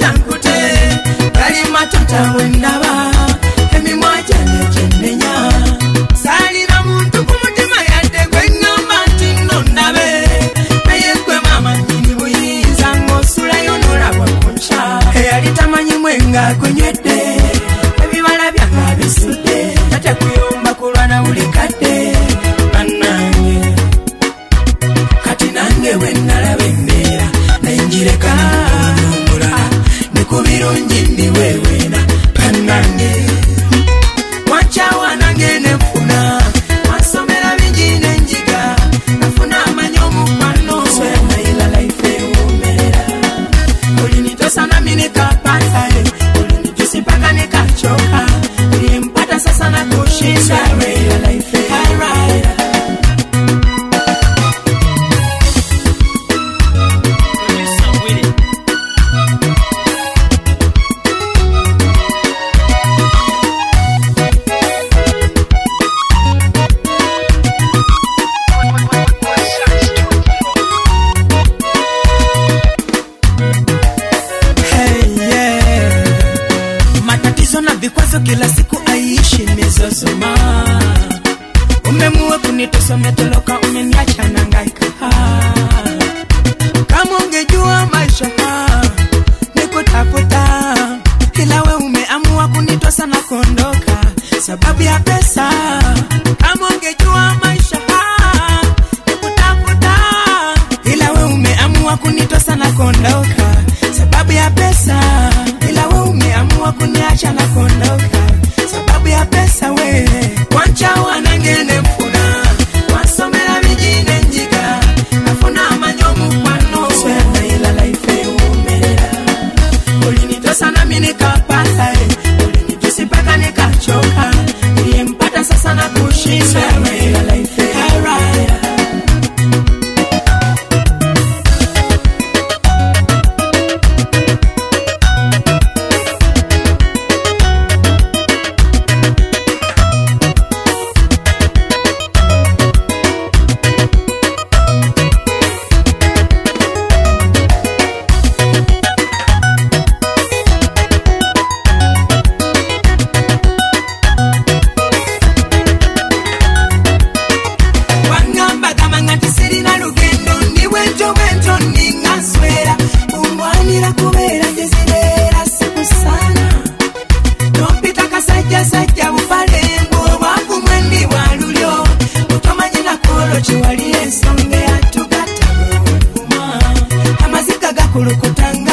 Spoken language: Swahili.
chankute kali matata wendaba emimwa jane jenenya salira muntu kumutima yadde gwengamba nti nondabe naye gwe mama nyini buyinza ng'osula yonolabwa kunsha eyalitamanyi mwenga kunywedde ebibala byanga bisudde tate kuyomba kulwana buli kadde bannange kati nange wennalaba embeera nayinjireka n'omulala ne ku birungi ndiweweena bannange wancawa nange nefuna wasomera bingi n'enjiga nafuna amanyi omukwano sweyamanyira life ewumerera olinitosana minikapatae olinitusimpaka nekachoka ulimpata sasa na kushinda life ewumerera kila siku aishi mizozoma umemuwe kunitosomea toloka umeniacha nangaika kama ungejua maisha nikutafuta ila we umeamua kunitosa na kondoka sababu ya pesa kama ungejua maisha nikutafuta ila we umeamua kunitosa na kondoka sababu ya pesa ila we umeamua kuniacha na kondoka sababu ya pesa we wanchawa nangene mfuna wasomera bijine njiga nafuna amanyomu kwano swena ila life ewumerera ulinitosa na minikapata ulinitosipaka nikachoka niliyempata sasa na kushinda ila life ewumerera kulukutanga